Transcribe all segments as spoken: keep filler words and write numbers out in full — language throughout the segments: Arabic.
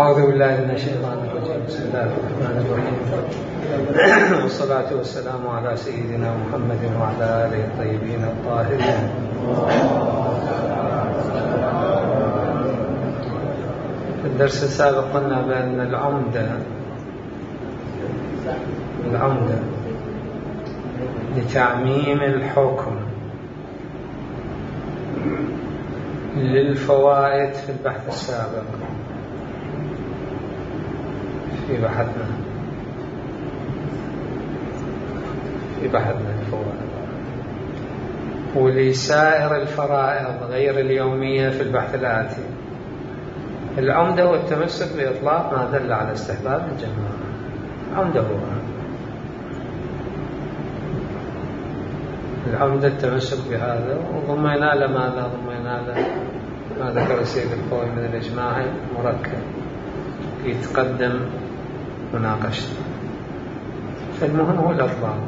أعوذ بالله من الشيطان الرجيم. بسم الله الرحمن الرحيم، والصلاة والسلام على سيدنا محمد وعلى آله الطيبين الطاهرين. في الدرس السابق قلنا بأن العمدة العمدة لتعميم الحكم للفوائد في البحث السابق في بحثنا في بحثنا الفوائد، ولسائر الفرائض غير اليومية في البحث الآتي. العمدة والتمسك بإطلاق ما دل على استحباب الجماعة. العمدة هو العمدة التمسك بهذا، وضم ينال ماذا ضم ينال ما ذكر السيد القوي من الإجماع مركب يتقدم مناقشته. فالمهم هو الإطلاق.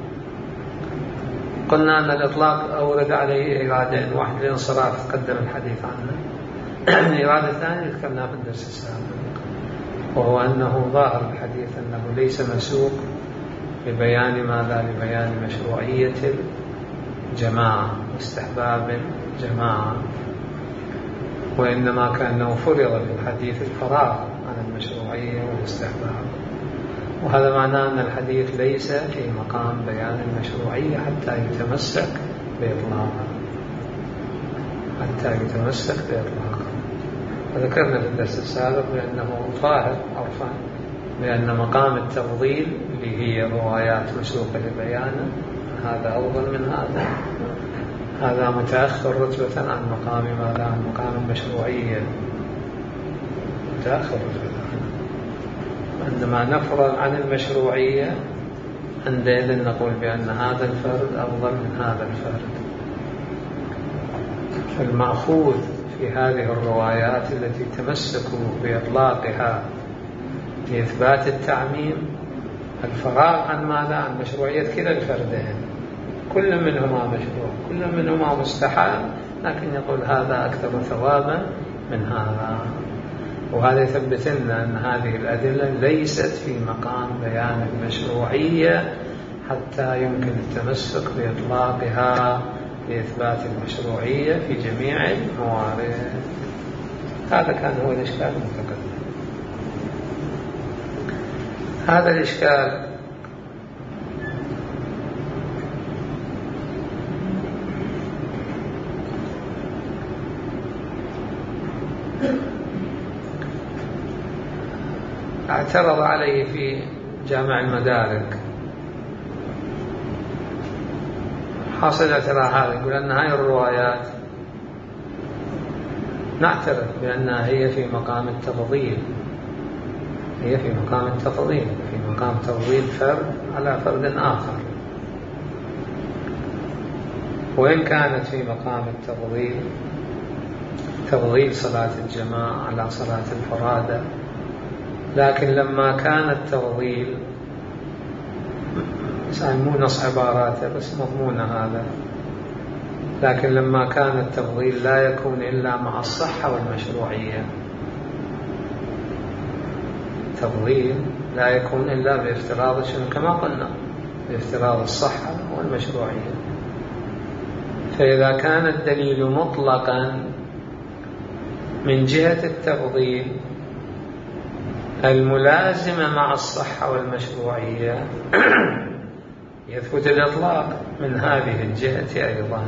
قلنا أن الإطلاق أورد عليه إرادين، واحد الانصراف قدم الحديث عنه، الإرادة الثانية ذكرناها في الدرس السابق، وهو أنه ظاهر الحديث أنه ليس مسوق لبيان ماذا لبيان مشروعية الجماعة واستحباب الجماعة، وإنما كأنه فرض في الحديث الفراغ عن المشروعية والاستحباب. وهذا معناه أن الحديث ليس في مقام بيان المشروعية حتى يتمسك بإطلاقها حتى يتمسك بإطلاقها. وذكرنا في الدرس السابق بأنه ظاهر عرفا بأن مقام التفضيل اللي هي روايات مسوقة لبيانه هذا أفضل من هذا، هذا متأخر رتبة عن مقام ماذا عن مقام المشروعية، متأخر رتبة. عندما نفرغ عن المشروعية عندئذ نقول بأن هذا الفرد أفضل من هذا الفرد. فالمأخوذ في هذه الروايات التي تمسكوا بإطلاقها لإثبات التعميم الفراغ عن ماذا عن مشروعية كلا الفردين، كل منهما مشروع كل منهما مستحب، لكن يقول هذا أكثر ثوابا من هذا. وهذا يثبت لنا أن هذه الأدلة ليست في مقام بيان المشروعية حتى يمكن التمسك بإطلاقها لإثبات المشروعية في جميع الموارد. هذا كان هو الإشكال المتقدم. هذا الإشكال اعترض عليه في جامع المدارك. حاصل اعتراض هذا يقول أن هذه الروايات نعترف بأنها هي في مقام التفضيل، هي في مقام التفضيل في مقام تفضيل فرد على فرد آخر، وإن كانت في مقام التفضيل تفضيل صلاة الجماعة على صلاة الفرادة، لكن لما كان التفضيل مو نص عباراته بس مضمون هذا، لكن لما كان التفضيل لا يكون إلا مع الصحة والمشروعية، التفضيل لا يكون إلا بافتراض شنو كما قلنا بافتراض الصحة والمشروعية. فإذا كان الدليل مطلقا من جهة التفضيل الملازمة مع الصحة والمشروعية يثبت الإطلاق من هذه الجهة أيضا.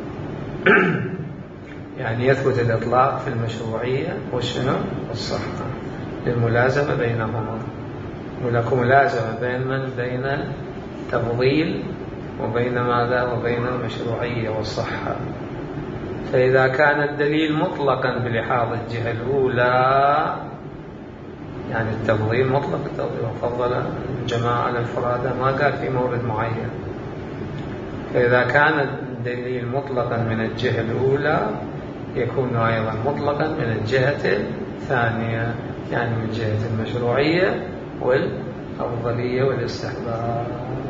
يعني يثبت الإطلاق في المشروعية والشنو والصحة للملازمة بينهما، ولكم ملازمة بين من بين التفضيل وبين ماذا وبين المشروعية والصحة. فإذا كان الدليل مطلقا بلحاظ الجهة الأولى يعني التفضيل مطلق التفضيل وفضل الجماعة على الفرادة ما قال في مورد معين، فإذا كان الدليل مطلقا من الجهة الأولى يكون أيضا مطلقا من الجهة الثانية، يعني من جهة المشروعية والأفضلية والاستحباب.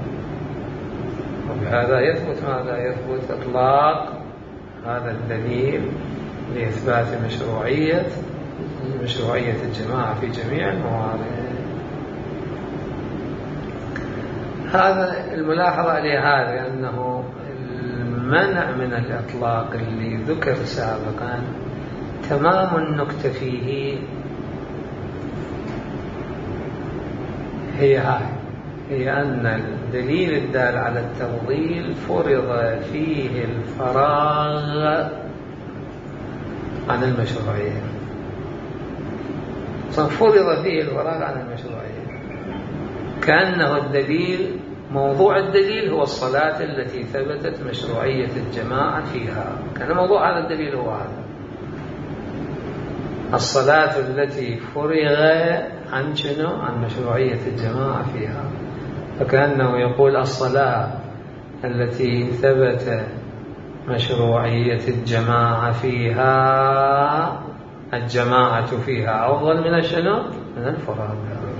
وبهذا يثبت ماذا يثبت إطلاق هذا الدليل لإثبات مشروعية مشروعية الجماعة في جميع الموارد. هذا الملاحظة لهذا أنه المنع من الإطلاق اللي ذكر سابقا تمام النكتة فيه هي هاي، هي أن الدليل الدال على التفضيل فرض فيه الفراغ عن المشروعية، فرض فيه الفراغ عن المشروعية، كأنه الدليل موضوع الدليل هو الصلاة التي ثبتت مشروعية الجماعة فيها، كان موضوع هذا الدليل هو هذا الصلاة التي فرغ عن شنو؟ عن مشروعية الجماعة فيها، فكأنه يقول الصلاة التي ثبت مشروعية الجماعة فيها الجماعة فيها أفضل من شنو؟ من الفراد.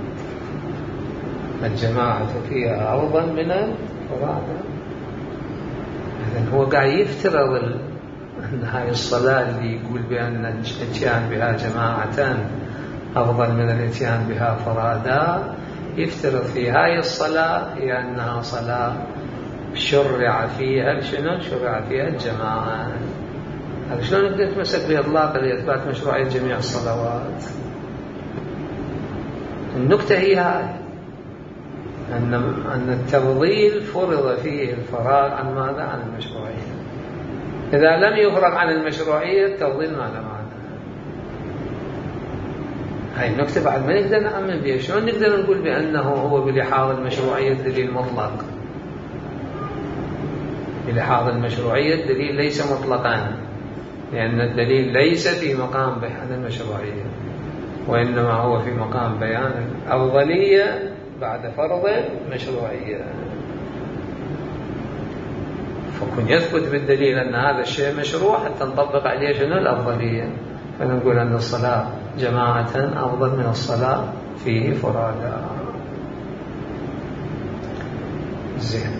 الجماعة فيها أفضل من الفراد. إذن هو قاعد يفترض أن هذه الصلاة اللي يقول بأن الاتيان بها جماعة أفضل من الاتيان بها فرادا، يفترض في هذه الصلاة هي أنها صلاة شرع فيها شنو؟ شرع فيها الجماعة. هذا شلون نقدر نتمسك بإطلاق لإثبات مشروعية جميع الصلوات؟ النكتة هي هذه، أن أن التفضيل فرض فيه الفراغ عن ماذا؟ عن المشروعية. إذا لم يفرغ عن المشروعية التفضيل ما له معنى. هاي النكتة بعد ما نقدر نعمل بها. شلون نقدر نقول بأنه هو بلحاظ المشروعية الدليل مطلق؟ بلحاظ المشروعية الدليل ليس مطلقا، لأن الدليل ليس في مقام بيان المشروعية، وإنما هو في مقام بيان الأفضلية بعد فرض المشروعية. فكن يثبت بالدليل أن هذا الشيء مشروع حتى نطبق عليه شنو؟ الأفضلية، فنقول أن الصلاة جماعة أفضل من الصلاة فيه فرادا. زين.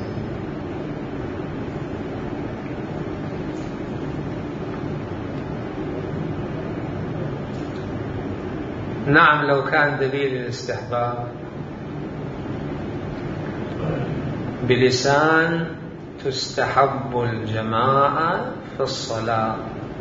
نعم، لو كان دليل الاستحباب بلسان تستحب الجماعة في الصلاة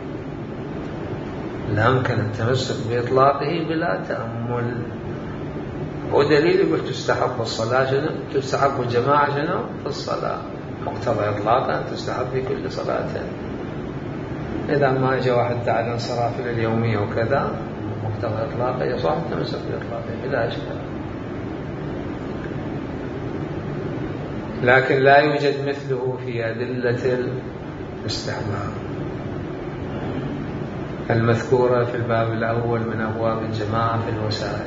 لا يمكن التمسك بإطلاقه بلا تأمل. هو دليل يقول تستحب الصلاة شنو؟ تستحب الجماعة شنو؟ في الصلاة، مقتضى إطلاقا تستحب في كل صلاة. إذا ما جاء واحد على الانصراف اليومية وكذا مقتضى إطلاقه يصح التمسك بإطلاقه بلا إشكال، لكن لا يوجد مثله في أدلة الاستحباب المذكورة في الباب الأول من أبواب الجماعة في الوسائل،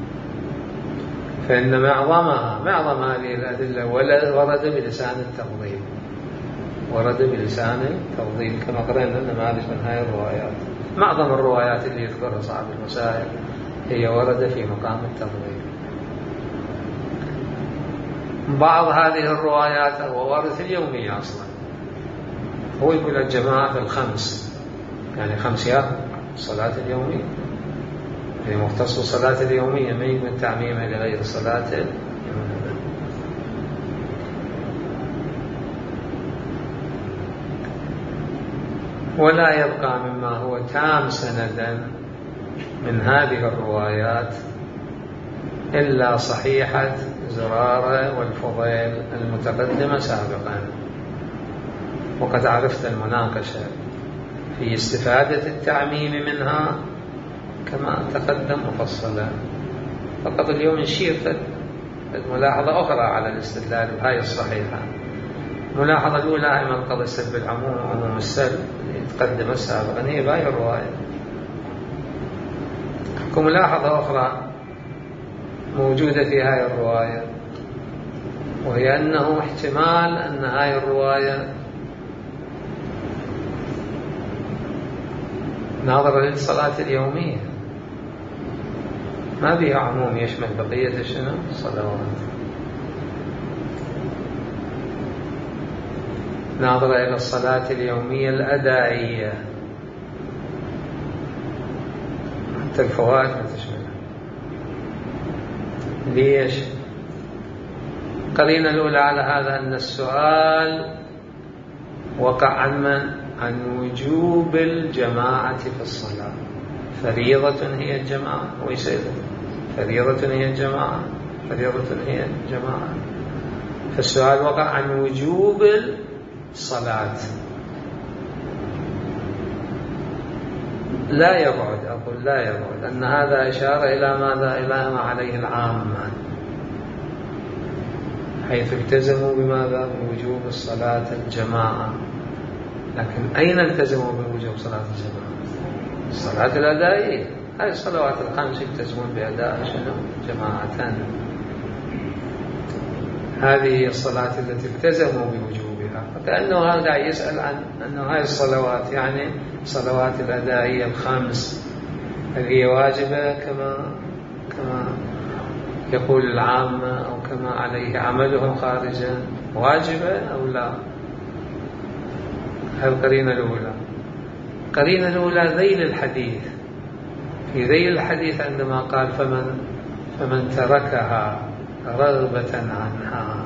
فإن معظمها معظم هذه الأدلة ورد بلسان التفضيل، ورد بلسان التفضيل كما قرأنا النماذج من هذه الروايات. معظم الروايات اللي يذكرها صاحب المسائل هي ورد في مقام التفضيل. بعض هذه الروايات هو وارد في اليومية أصلا، هو يقول الجماعة في الخمس، يعني خمسيات الصلاة اليومية، هي مختص بالصلاة اليومية، ما يمكن تعميمها لغير الصلاة اليومية. ولا يبقى مما هو تام سندا من هذه الروايات إلا صحيحة زرارة والفضيل المتقدمة سابقا، وقد عرفت المناقشة في استفادة التعميم منها كما تقدم مفصلا. فقط اليوم نشير ملاحظة أخرى على الاستدلال بهاي الصحيحة. الملاحظة الأولى أيضا قضى السلب العموم وعموم السلب اللي تقدم سابقا هي بهاي الرواية. وملاحظة أخرى موجودة في هاي الرواية، وهي أنه احتمال أن هاي الرواية ناظرة للصلاة اليومية، ما بها عموم يشمل بقية شنو؟ الصلوات، ناظرة إلى الصلاة اليومية الأدائية. حتى الفوائد ما تشملها. ليش؟ القرينة الأولى على هذا أن السؤال وقع عن من؟ عن وجوب الجماعة في الصلاة. فريضة هي الجماعة ويسير فريضة هي الجماعة فريضة هي الجماعة. فالسؤال وقع عن وجوب الصلاة. لا يبعد، أقول لا يبعد أن هذا إشارة إلى ماذا؟ إلى ما عليه العامة، حيث التزموا بماذا؟ بوجوب الصلاة الجماعة. لكن أين التزموا بوجوب صلاة الجماعة؟ الصلاة الأدائية. هذه الصلوات الخمس يلتزمون بأداء شنو؟ جماعة. هذه الصلاة التي التزموا بوجوبها. فكأنه هذا يسأل عن أن هذه الصلوات يعني صلوات الأدائية الخمس هل هي واجبة كما كما يقول العامة أو كما عليه عملهم خارجا، واجبة أو لا؟ هذه القرينة الأولى. القرينة الأولى ذيل الحديث. في ذيل الحديث عندما قال فمن فمن تركها رغبة عنها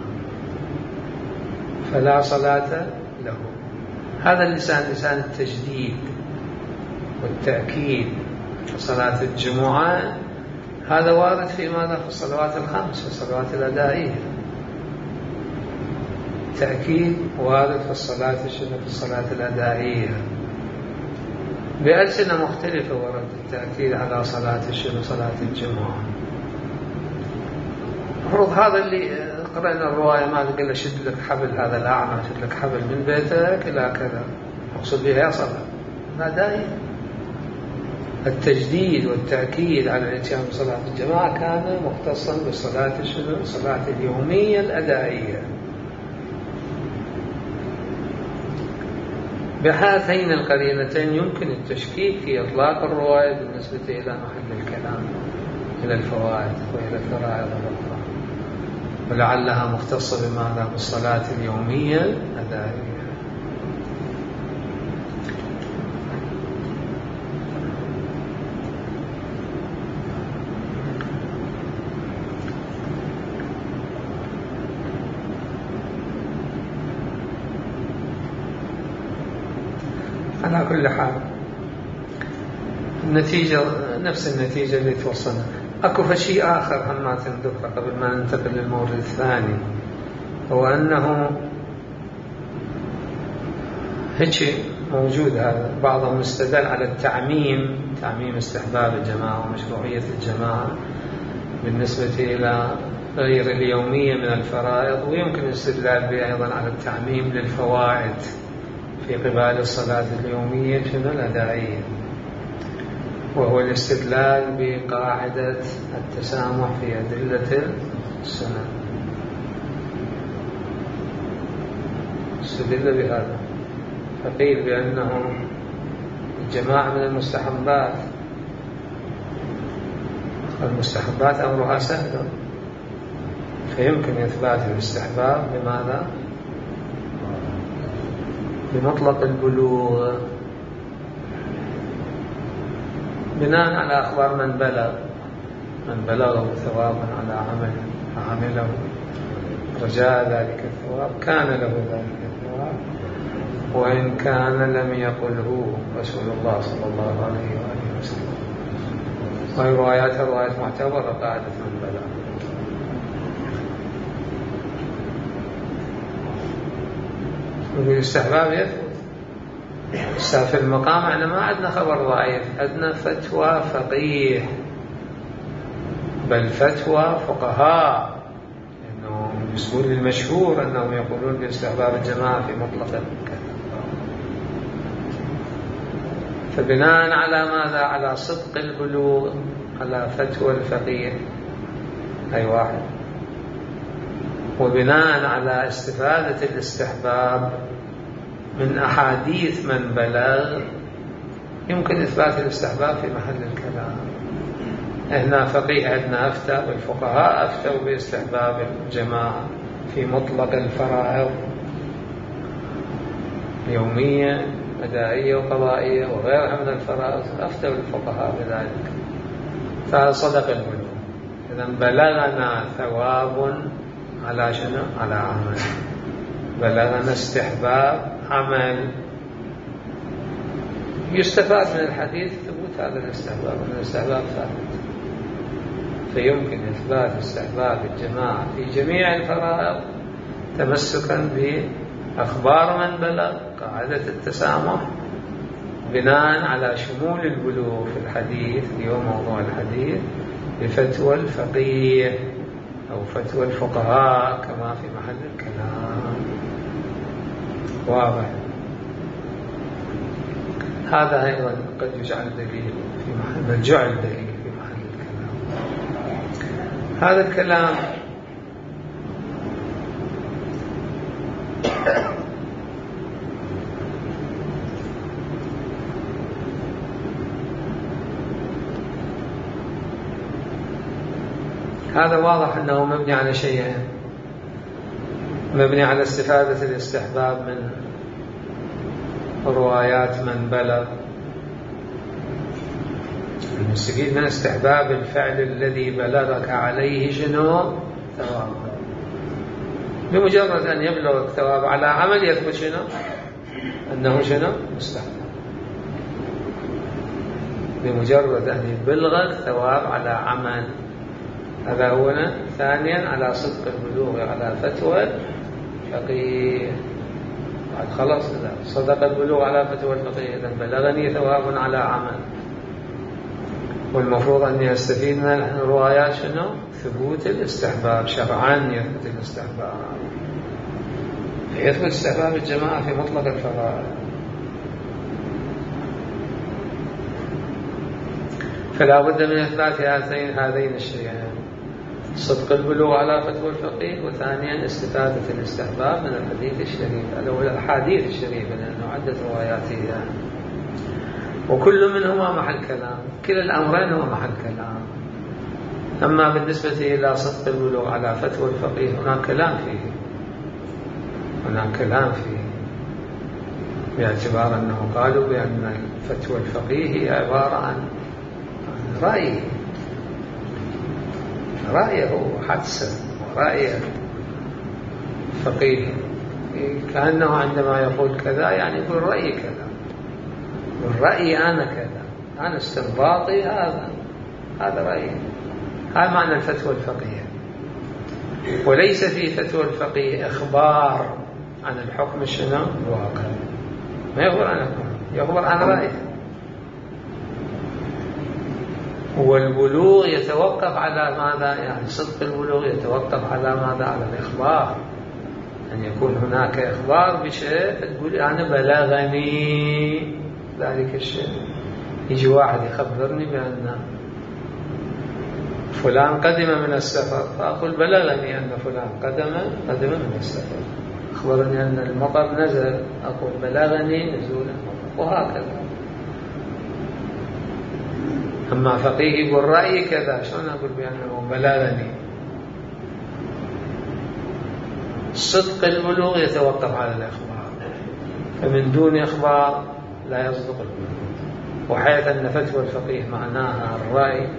فلا صلاة له. هذا اللسان لسان التجديد والتأكيد. صلاة الجمعة هذا وارد في ماذا؟ في الصلوات الخمس، في الصلوات الأدائية. تأكيد وارد في الصلاة شنو؟ في الصلاة الأدائية بألسنة مختلفة. ورد التأكيد على صلاة شنو؟ صلاة الجمعة. المفروض هذا اللي قرأنا الرواية ما قال شد لك حبل هذا الأعمى، شد لك حبل من بيتك إلى كذا، مقصود بها صلاة. لا داعي. التجديد والتأكيد على الاتيان بصلاة الجماعة كان مختصا بالصلاة شنو؟ الصلاة اليومية الأدائية. بهاتين القرينتين يمكن التشكيك في إطلاق الرواية بالنسبة إلى محل الكلام، إلى الفوائد وإلى الفرائض الأخرى، ولعلها مختصة بماذا؟ بالصلاة اليومية الأدائية. على كل حال النتيجة نفس النتيجة اللي توصلنا. أكو شيء آخر هم ما تنذكر قبل ما ننتقل للمورد الثاني، هو أنه هيك موجود هذا. بعضهم استدل على التعميم، تعميم استحباب الجماعة ومشروعية الجماعة بالنسبة إلى غير اليومية من الفرائض، ويمكن الاستدلال به أيضا على التعميم للفوائد في قبال الصلاة اليومية شنو؟ الأدائية، وهو الاستدلال بقاعدة التسامح في أدلة السنة. استدل بهذا فقيل بأنه الجماعة من المستحبات. المستحبات أمرها سهل، فيمكن إثبات الاستحباب بماذا؟ بمطلق البلوغ، بناء على أخبار من بلغ من بلغه ثوابا على عمل عمله رجاء ذلك الثواب كان له ذلك الثواب، وإن كان لم يقله رسول الله صلى الله عليه وآله وسلم. وهي روايات روايات معتبرة قاعدة من بلغ. والاستحباب يثبت. في المقام احنا ما عندنا خبر ضعيف، عندنا فتوى فقيه، بل فتوى فقهاء، انه يسمون المشهور انهم يقولون باستحباب الجماعة في مطلق كذا. فبناء على ماذا؟ على صدق البلوغ، على فتوى الفقيه أي واحد، وبناء على استفادة الاستحباب من أحاديث من بلغ، يمكن إثبات الاستحباب في محل الكلام. هنا فقيه عندنا أفتى، والفقهاء أفتوا باستحباب الجماعة في مطلق الفرائض يومية أدائية وقضائية وغيرها من الفرائض، أفتوا الفقهاء بذلك. فصدق البلوغ. إذا بلغنا ثواب على شنو؟ على عمل. بلغنا استحباب عمل. يستفاد من الحديث ثبوت هذا الاستحباب، من الاستحباب ثابت، فيمكن إثبات استحباب الجماعة في جميع الفرائض تمسكا بأخبار من بلغ، قاعدة التسامح، بناء على شمول البلوغ في الحديث، اليوم موضوع الحديث، بفتوى الفقيه أو فتوى الفقهاء كما في محل الكلام. واضح؟ هذا أيضا قد يجعل دليل في محل، جعل دليل في محل الكلام. هذا الكلام هذا واضح أنه مبني على شيئين، مبني على استفادة الاستحباب من روايات من بلغ، المستفيد من استحباب الفعل الذي بلغك عليه شنو؟ ثواب. بمجرد أن يبلغ الثواب على عمل يثبت شنو؟ أنه شنو؟ مستحب. بمجرد أن يبلغ الثواب على عمل، هذا أولا. ثانيا على صدق البلوغ على فتوى الفقيه. بعد خلاص إذا صدق البلوغ على فتوى الفقيه إذا بلغني ثواب على عمل، والمفروض أني أستفيد من الروايات شنو؟ ثبوت الاستحباب شرعا، يثبت الاستحباب، يثبت استحباب الجماعة في مطلق الفرائض. فلا بد من إثبات هذين هذين الشيئين، صدق البلوغ على فتوى الفقيه، وثانيا استفادة الاستحباب من الحديث الشريف، الأول الحديث الشريف لأنه عدة روايات يعني. وكل منهما محل كلام، كلا الأمرين هو محل كلام. أما بالنسبة إلى صدق البلوغ على فتوى الفقيه هناك كلام فيه، هناك كلام فيه، باعتبار أنه قالوا بأن فتوى الفقيه هي عبارة عن رأي، رأيه حدسا ورأي فقيه، كأنه عندما يقول كذا يعني يقول رأيي كذا، والرأي أنا كذا، أنا استنباطي هذا، هذا رأيي. هذا معنى الفتوى الفقهية. وليس في فتوى الفقيه إخبار عن الحكم الشنو؟ الواقع. ما يخبر عن الحكم، يخبر عن رأيه. والبلوغ يتوقف على ماذا؟ يعني صدق البلوغ يتوقف على ماذا؟ على الإخبار، أن يكون هناك إخبار بشيء تقول أنا بلغني ذلك الشيء. يجي واحد يخبرني بأن فلان قدم من السفر، فأقول بلغني أن فلان قدم قدم من السفر. أخبرني أن المطر نزل، أقول بلغني نزول المطر، وهكذا. أما فقيه يقول رأيي كذا، شلون أقول بأنه بلغني؟ صدق البلوغ يتوقف على الإخبار، فمن دون إخبار لا يصدق البلوغ. وحيث أن فتوى الفقيه معناها الرأي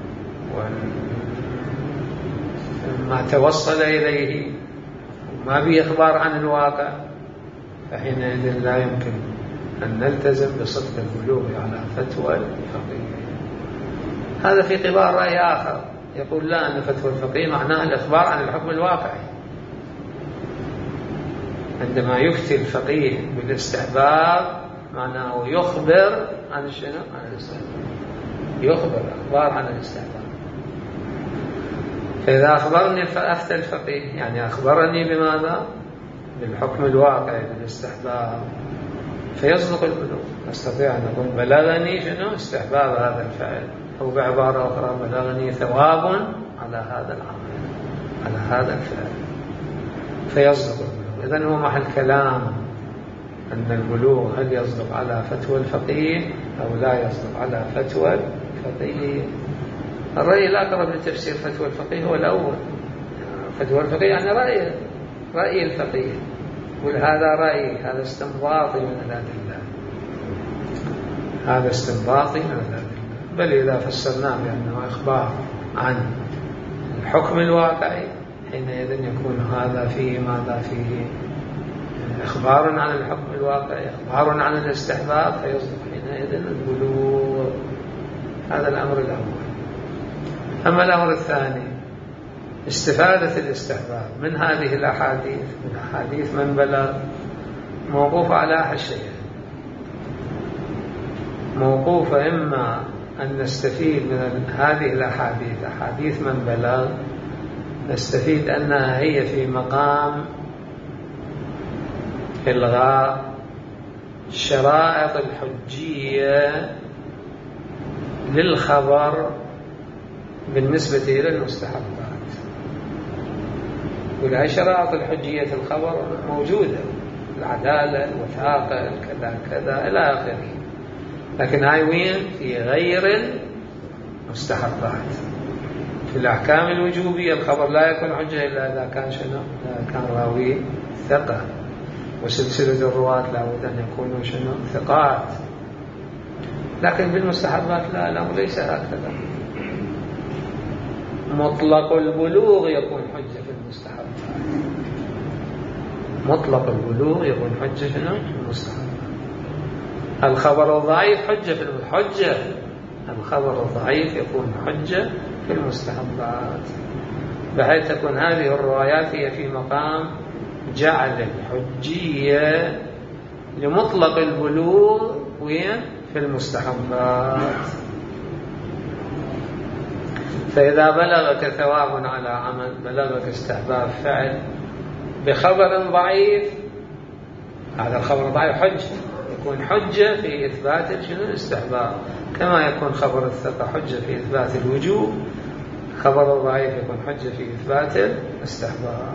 وما توصل إليه وما به إخبار عن الواقع، فحينئذ لا يمكن أن نلتزم بصدق البلوغ على فتوى الفقيه. هذا في قبال رأي آخر يقول لا، أن فتوى الفقيه معناها الإخبار عن الحكم الواقعي. عندما يفتي الفقيه بالاستحباب معناه يخبر عن الشنو؟ عن الاستحباب، يخبر أخبار عن الاستحباب. فإذا أخبرني فأفتى الفقيه يعني أخبرني بماذا؟ بالحكم الواقعي بالاستحباب، فيصدق البلوغ. أستطيع أن أقول بلغني شنو؟ استحباب هذا الفعل، أو بعبارة أخرى بلغني ثواب على هذا العمل، على هذا الفعل، فيصدق البلوغ. إذن هو محل كلام أن البلوغ هل يصدق على فتوى الفقيه أو لا يصدق على فتوى الفقيه. الرأي الأقرب لتفسير فتوى الفقيه هو الأول. فتوى الفقيه يعني رأي رأي الفقيه، يقول هذا رأي، هذا استنباطي من الأدلة، هذا استنباطي من الأدلة، بل إذا فسرناه بأنه إخبار عن الحكم الواقعي حينئذ يكون هذا فيه ماذا فيه إخبار عن الحكم الواقعي، إخبار عن الاستحباب، فيصدق حينئذ البلوغ. هذا الأمر الأول. أما الأمر الثاني استفادة الاستحباب من هذه الأحاديث، من أحاديث من بلغ، موقوف على أحد شيئين. موقوف إما أن نستفيد من هذه الأحاديث، أحاديث من بلغ، نستفيد أنها هي في مقام إلغاء شرائط الحجية للخبر بالنسبة إلى المستحبات. ولا شرائط الحجية الخبر موجودة، العدالة، الوثاقة، كذا كذا إلى آخره، لكن هاي وين؟ في غير المستحبات. في الأحكام الوجوبية الخبر لا يكون حجة إلا إذا كان شنو؟ إذا كان راوي ثقة، وسلسلة الرواة لابد أن يكونوا شنو؟ ثقات. لكن بالمستحبات لا، الأمر ليس هكذا. مطلق البلوغ يكون حجة في المستحبات، مطلق البلوغ يكون حجة شنو؟ في المستحبات. الخبر الضعيف حجة في الحجة، الخبر الضعيف يكون حجة في المستحبات، بحيث تكون هذه الروايات هي في مقام جعل الحجية لمطلق البلوغ وين؟ في المستحبات. فإذا بلغك ثواب على عمل، بلغك استحباب فعل بخبر ضعيف، هذا الخبر الضعيف حجة، يكون حجة في إثبات شنو؟ الاستحباب، كما يكون خبر الثقة حجة في إثبات الوجوب، خبر الضعيف يكون حجة في إثبات الاستحباب.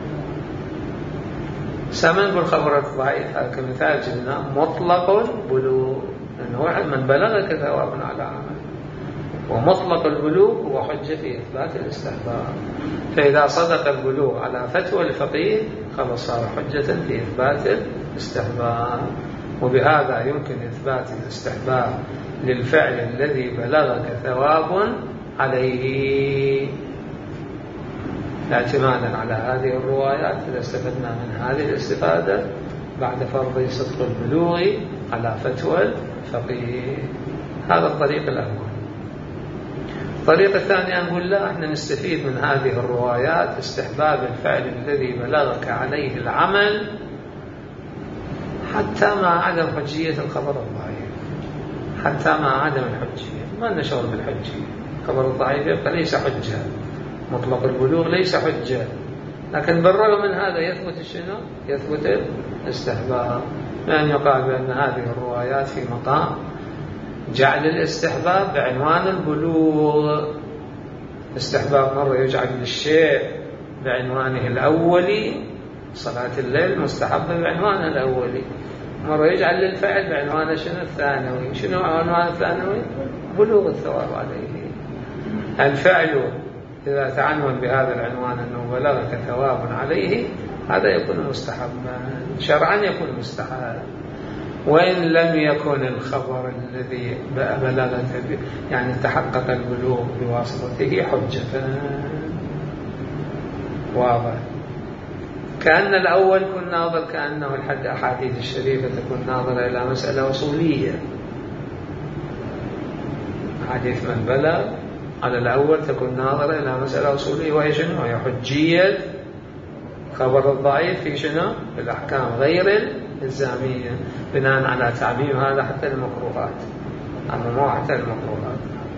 سمن بالخبر الضعيف هذا كمثال جبنا مطلق البلوغ، لأنه واحد من بلغك ثواب على عمل، ومطلق البلوغ هو حجة في إثبات الاستحباب. فإذا صدق البلوغ على فتوى الفقيه خلاص صار حجة في إثبات الاستحباب. وبهذا يمكن إثبات الاستحباب للفعل الذي بلغك ثواب عليه، اعتمادا على هذه الروايات. إذا استفدنا من هذه الاستفادة بعد فرض صدق البلوغ على فتوى الفقيه، هذا الطريق الأول. الطريق الثاني أن نقول لا، احنا نستفيد من هذه الروايات استحباب الفعل الذي بلغك عليه العمل حتى مع عدم حجية الخبر الضعيف، حتى مع عدم الحجية، ما نشعر بالحجية. الخبر الضعيف يبقى ليس حجة، مطلق البلوغ ليس حجة، لكن بالرغم من هذا يثبت شنو؟ يثبت الاستحباب، لأن يقال بأن هذه الروايات في مقام جعل الاستحباب بعنوان البلوغ. استحباب مرة يجعل للشيء بعنوانه الأولي، صلاة الليل مستحبة بعنوانها الأولي، مرة يجعل للفعل بعنوانه شنو؟ الثانوي. شنو عنوان الثانوي؟ بلوغ الثواب عليه. الفعل إذا تعنون بهذا العنوان أنه بلغك ثواب عليه، هذا يكون مستحبا شرعا، يكون مستحب. وإن لم يكن الخبر الذي بلغك يعني تحقق البلوغ بواسطته حجة، واضح. كأن الأول كن ناظر، كأنه الحد أحاديث الشريفة تكون ناظرة إلى مسألة أصولية. حديث من بلغ على الأول تكون ناظرة إلى مسألة أصولية، وهي شنو؟ هي حجية خبر الضعيف في شنو؟ في الأحكام غير الإلزامية، بناء على تعميم هذا حتى المكروهات، أما مو حتى المكروهات.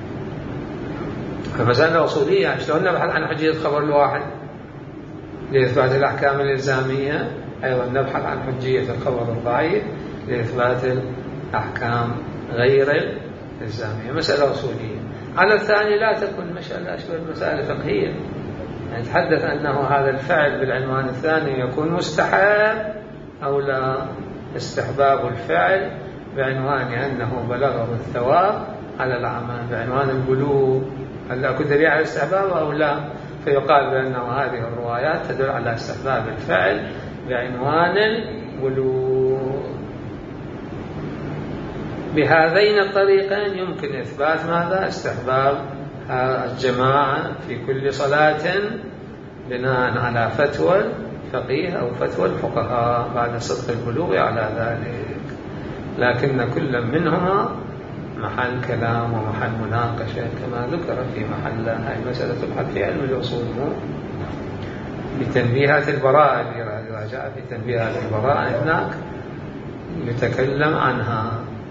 فمسألة أصولية، شلون نبحث عن حجية خبر الواحد لإثبات الأحكام الإلزامية؟ أيضا نبحث عن حجية الخبر الضعيف لإثبات الأحكام غير الإلزامية. مسألة أصولية. على الثاني لا تكون مسألة أشبه المسائل فقهية، يعني نتحدث أنه هذا الفعل بالعنوان الثاني يكون مستحب أو لا. استحباب الفعل بعنوان أنه بلغه الثواب على العمل، بعنوان البلوغ، هل أكو دليل على الاستحباب أو لا؟ فيقال بأنه هذه الروايات تدل على استحباب الفعل بعنوان البلوغ. بهذين الطريقين يمكن إثبات ماذا؟ استحباب الجماعة في كل صلاة بناء على فتوى الفقيه أو فتوى الفقهاء بعد صدق البلوغ على ذلك، لكن كل منهما محل كلام ومحل مناقشة كما ذكر في محل هاي مسألة تبحث في علم الأصول بتنبيهات البراءة. إذا جاء في تنبيهات البراءة هناك يتكلم عنها،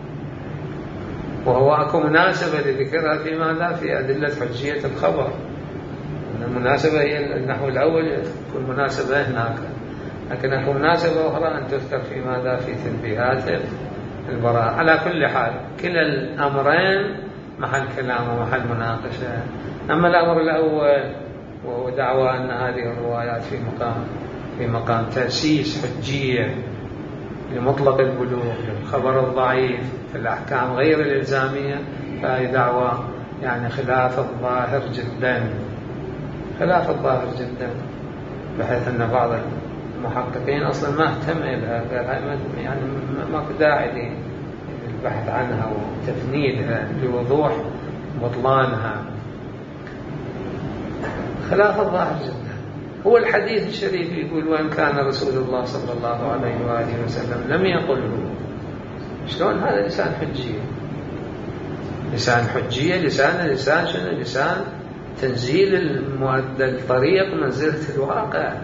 وهو أكو مناسبة لذكرها في ماذا؟ في أدلة حجية الخبر. المناسبة هي النحو الأول تكون مناسبة هناك، لكن أكو مناسبة أخرى أن تذكر في ماذا؟ في تنبيهات البراءة. على كل حال كلا الأمرين محل كلام ومحل مناقشة. أما الأمر الأول وهو دعوى أن هذه الروايات في مقام في مقام تأسيس حجية لمطلق البلوغ للخبر الضعيف في الأحكام غير الإلزامية، فهي دعوة يعني خلاف الظاهر جدا، خلاف الظاهر جدا، بحيث أن بعض المحققين أصلا ما اهتم لها، يعني ما في داعي للبحث عنها وتفنيدها لوضوح بطلانها، خلاف الظاهر جدا. هو الحديث الشريف يقول وإن كان رسول الله صلى الله عليه وآله وسلم لم يقله. شلون هذا لسان حجية؟ لسان حجية لسان لسان شنو؟ لسان تنزيل المؤدى الطريق منزلة الواقع،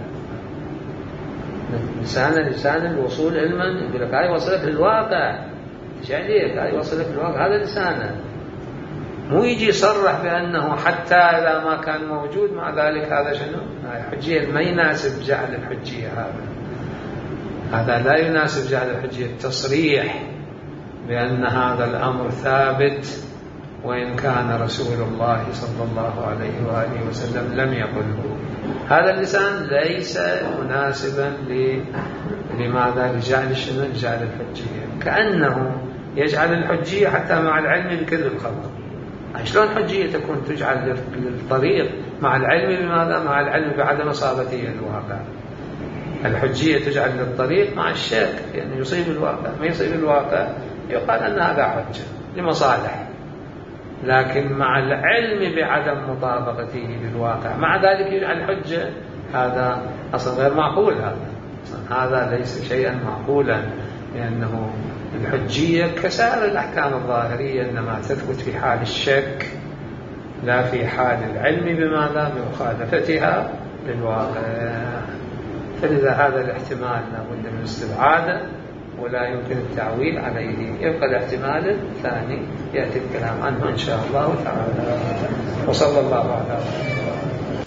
لسان لسان الوصول علما. يقول لك هاي وصلك للواقع، ايش عليك؟ هاي وصلك للواقع، هذا لسانه. مو يجي يصرح بأنه حتى إذا ما كان موجود مع ذلك هذا شنو؟ هاي حجية ما يناسب جعل الحجية. هذا هذا لا يناسب جعل الحجية، التصريح بأن هذا الأمر ثابت وإن كان رسول الله صلى الله عليه وآله وسلم لم يقله. هذا اللسان ليس مناسبا لماذا؟ لجعل شنو؟ لجعل الحجية، كأنه يجعل الحجية حتى مع العلم بكل الخبر. شلون حجية تكون تجعل للطريق مع العلم بماذا؟ مع العلم بعدم إصابته الواقع. الحجية تجعل للطريق مع الشك، يعني يصيب الواقع ما يصيب الواقع يقال أن هذا حجة لمصالح، لكن مع العلم بعدم مطابقته للواقع مع ذلك يجعل حجة، هذا أصلا غير معقول. هذا أصلا هذا ليس شيئا معقولا، لأنه الحجية كسائر الأحكام الظاهرية إنما تثبت في حال الشك لا في حال العلم بماذا؟ بمخالفتها للواقع. فلذا هذا الاحتمال لابد من استبعاده ولا يمكن التعويل عليه. يبقى الاحتمال الثاني يأتي الكلام عنه إن شاء الله تعالى. وصلى الله على